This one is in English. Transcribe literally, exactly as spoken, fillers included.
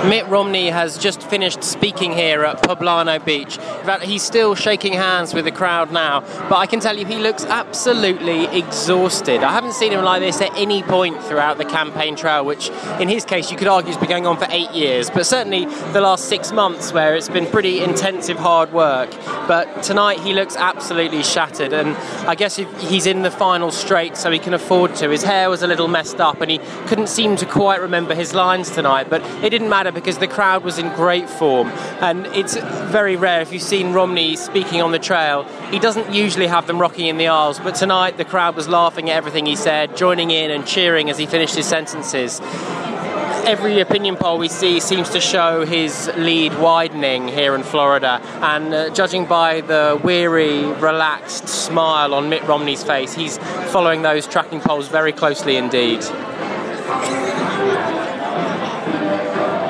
Mitt Romney has just finished speaking here at Poblano Beach. In fact, he's still shaking hands with the crowd now, but I can tell you he looks absolutely exhausted. I haven't seen him like this at any point throughout the campaign trail, which in his case you could argue has been going on for eight years, but certainly the last six months where it's been pretty intensive hard work. But tonight he looks absolutely shattered, and I guess he's in the final straight so he can afford to. His hair was a little messed up and he couldn't seem to quite remember his lines tonight, but it didn't matter because the crowd was in great form. And it's very rare, if you've seen Romney speaking on the trail, he doesn't usually have them rocking in the aisles, but tonight the crowd was laughing at everything he said, joining in and cheering as he finished his sentences. Every opinion poll we see seems to show his lead widening here in Florida, and uh, judging by the weary, relaxed smile on Mitt Romney's face, he's following those tracking polls very closely indeed.